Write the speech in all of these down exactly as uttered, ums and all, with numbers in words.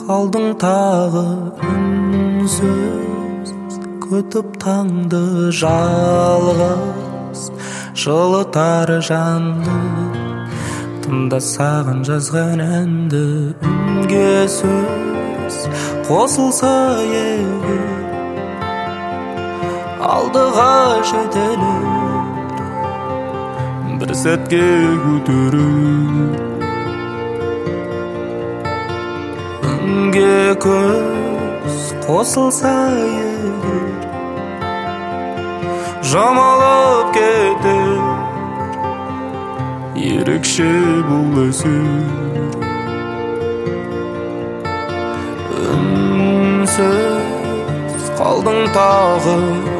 қалдың тағы үнсіз, күтіп таңды жалғыз, жылытар жанды. Тыңда саған жазған әнді, үнге сөз қосылса егер, алдыға жетелер, бір сәтке көтерер. Үнге көз қосылса егер, жамалып кетер, ерекше бұл әсер. Үнсіз қалдың тағы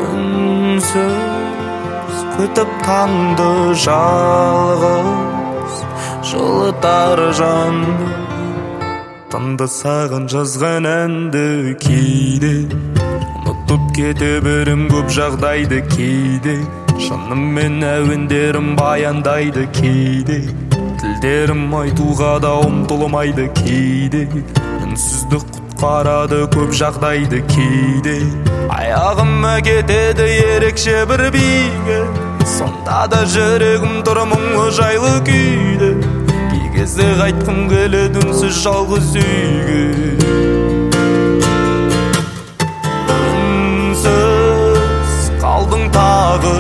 үнсіз, күтіп таңды жалғыз, жылытар жанды. Тыңда саған жазған әнді кейде, ұмытып кете берем көп жағдайды кейде. Шынымен әуендерім баяндайды кейде, тілдерім айтуға да ұмтылмайды кейде. Үнсіздік құтқарады көп жағдайды кейде. Аяғыма кетеді ерекше бір биге, сонда да жүрегім тұр мұңлы жайлы күйде. Кей кезде қайтқым келеді үнсіз жалғыз үйге. Үнсіз қалдың тағы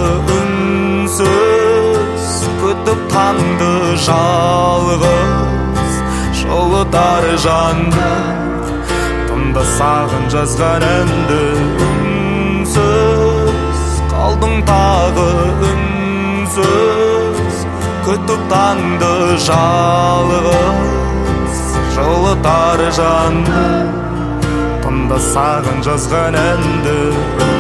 үнсіз, күтіп таңды жалғыз, жылытар жанды. Тыңда саған жазған әнді, үнсіз қалдың тағы үнсіз, күтіп таңды жалғыз, жылытар жанды. Тыңда саған жазған әнді.